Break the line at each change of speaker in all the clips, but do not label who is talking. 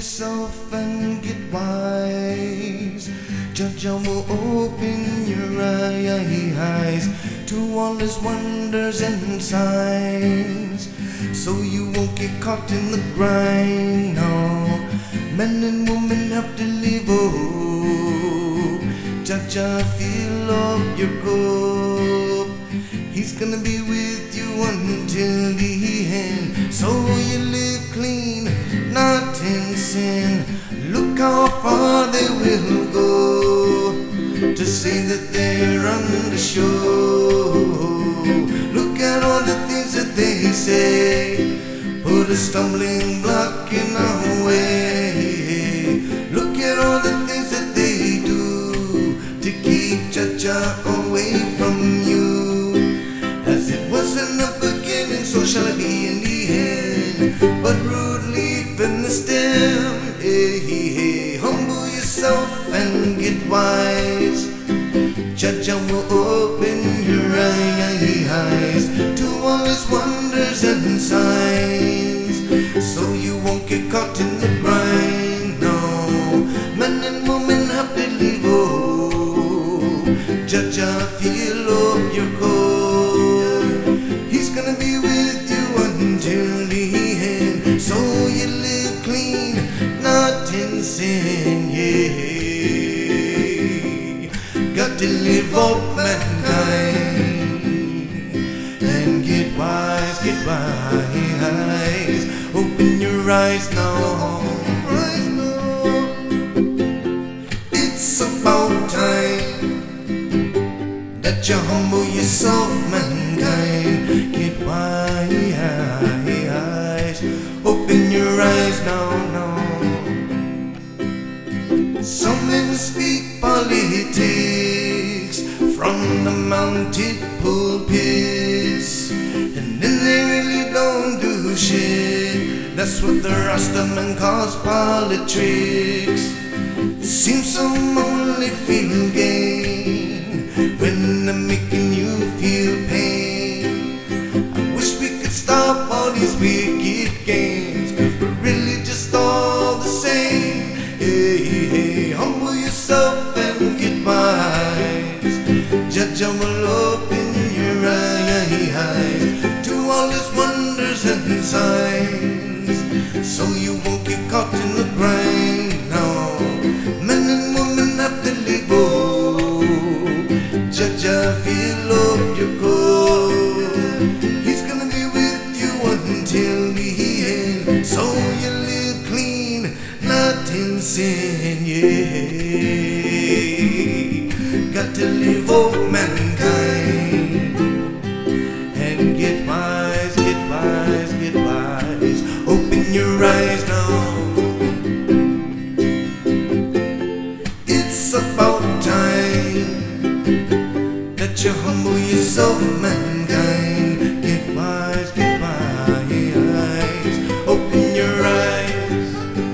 yourself and get wise. Jah will open your eyes to all his wonders and signs, so you won't get caught in the grind. No, men and women have to live. Oh, Jah fill up your cup. He's gonna be with you until the end, so you live clean, not in sin. Look how far they will go to say that they're undershow. Look at all the things that they say, put a stumbling block in our way. Look at all the things that they do to keep Jah away from you. As it was in the beginning, so shall it be in the end. But root, leaf, and the stem, hey, hey, humble yourself and get wise. Jah will open your eyes to all his wonders and signs, so you won't get caught in the grind. No, men and women have to live. Oh, Jah fill up your cup. He's gonna be with you until the end, so you live clean, not in sin. Yeah, got to live up mankind and get wise, get wise. Open your eyes now. It's about time that you humble yourself, mankind. Get wise. Open your eyes now. Some men speak politics from the mounted pulpits, and then they really don't do shit. That's what the Rastaman calls politics. Seems some only feel gain when they're making you feel pain. I wish we could stop all these wicked games, 'cause we're really just all the same. Hey, hey, humble yourself and get wise. Jah will open your eyes to all his wonders and signs, so you won't get caught in the grind. No, men and women have to live. Oh, Jah fill up your cup. He's gonna be with you until the end, so you live clean, not in sin. Yeah, got to live up mankind and get wise, get wise, get wise. Open your eyes now. It's about time that you humble yourself, mankind. Get wise, get wise. Open your eyes.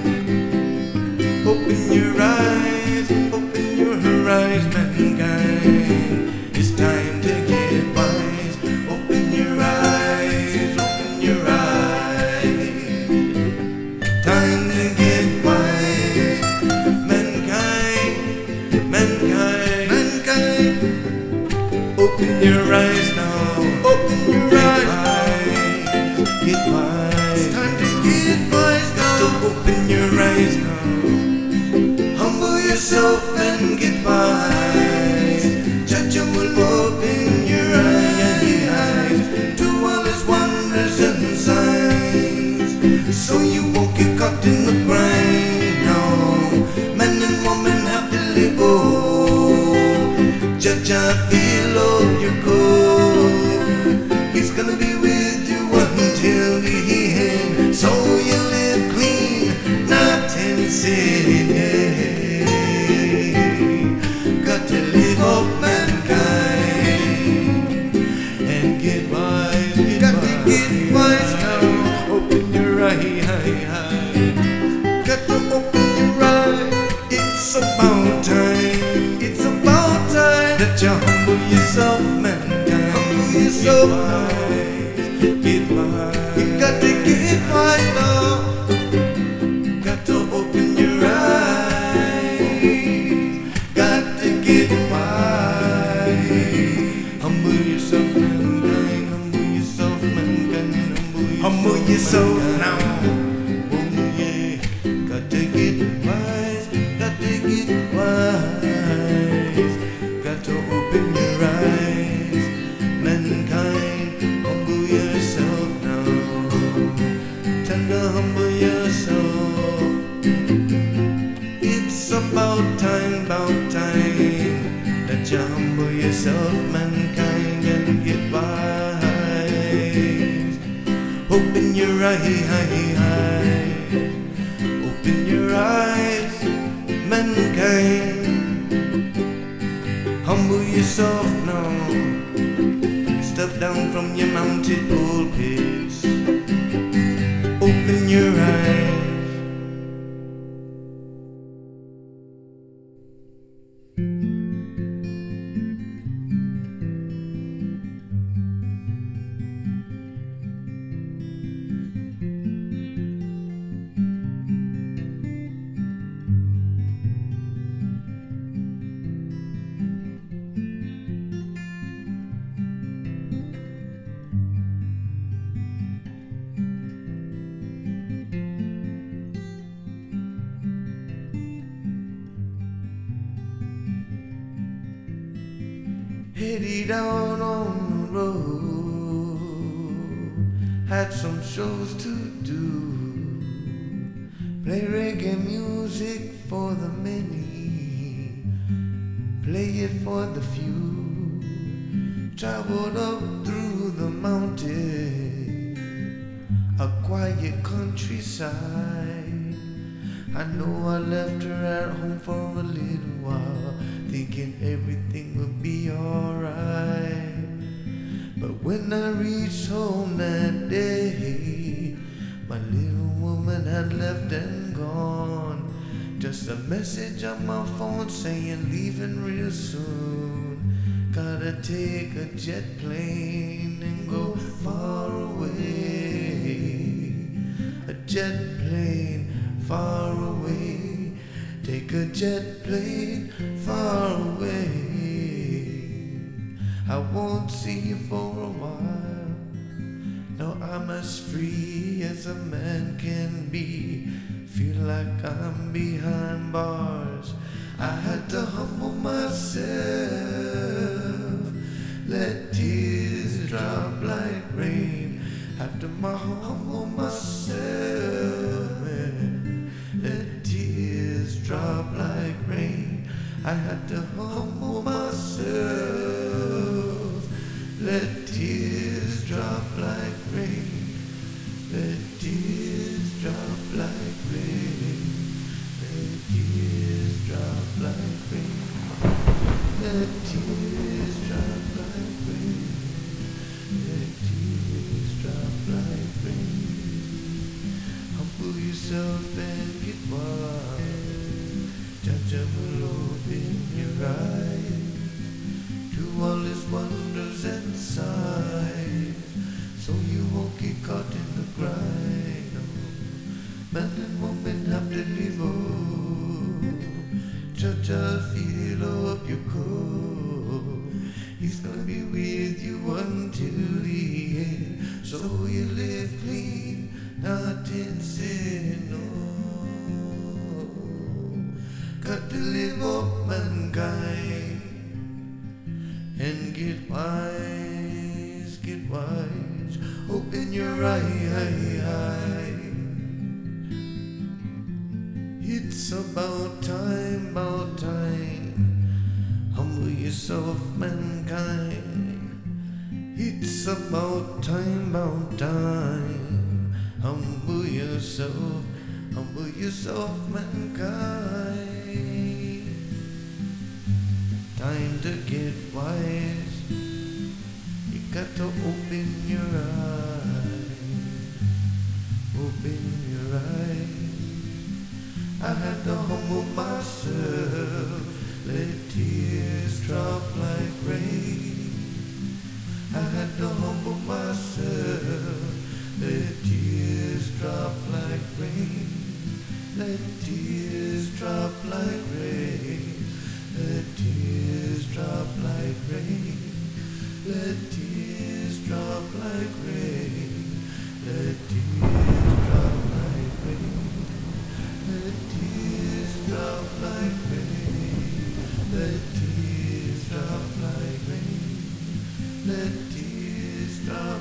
Open your eyes. Open your eyes, mankind. It's time to get wise. Open your eyes. Open your eyes. Time to get wise, mankind. Mankind. Open your eyes now. Open your eyes. Get wise. It's time to get wise now. So open your eyes now. Humble yourself and get wise. Jah will open your eyes to all his wonders and signs, so you won't get caught in the grind. No, men and women have to live. Oh, Jah fill up your cup. He's gonna be with you until the end, so you live clean, not in sin. Yeah, got to live up mankind and get wise. Got to get wise now. Open your eyes. Got to open your eyes. It's about time. It's about time that you humble yourself, mankind. Humble yourself now. Get wise. You got to get wise now. Got to open about time that you humble yourself, mankind, and get wise. Open your eyes, open your eyes, mankind. Humble yourself now, step down from your mounted pulpits. Open your eyes. Headed down on the road, had some shows to do. Play reggae music for the many, play it for the few. Traveled up through the mountain, a quiet countryside. I know I left her at home for a little while, thinking everything would be alright. But when I reached home that day, my little woman had left and gone. Just a message on my phone saying leaving real soon. Gotta take a jet plane and go far away. A jet plane far away. Take a jet plane far away. I won't see you for a while. Now I'm as free as a man can be. Feel like I'm behind bars. I had to humble myself, let tears drop like rain. After my humble myself, man, let tears drop like rain. I had to humble myself, let tears drop like rain. Let tears drop like rain. Let tears drop like rain. Let tears drop like rain. Let tears drop like rain. Humble yourself and get wise. Jah will open your eyes to all His wonders and signs, so you won't get caught in the grind. No. Man and woman have to live up. Jah feel up your coat. He's gonna be with you until the end. So you live clean, not in sin. No. Got to live up, mankind, and get wise, get wise. Open your eye. It's about time, humble yourself, mankind. It's about time, humble yourself, mankind. Time to get wise. You got to open your eyes, open your eyes. I had to humble myself, let tears drop like rain. I had to humble myself, let tears drop like rain. Let tears drop like rain. Let tears drop like rain. Let tears drop like rain. Let tears drop like rain. Let tears drop like rain. Let tears drop like rain. Let tears drop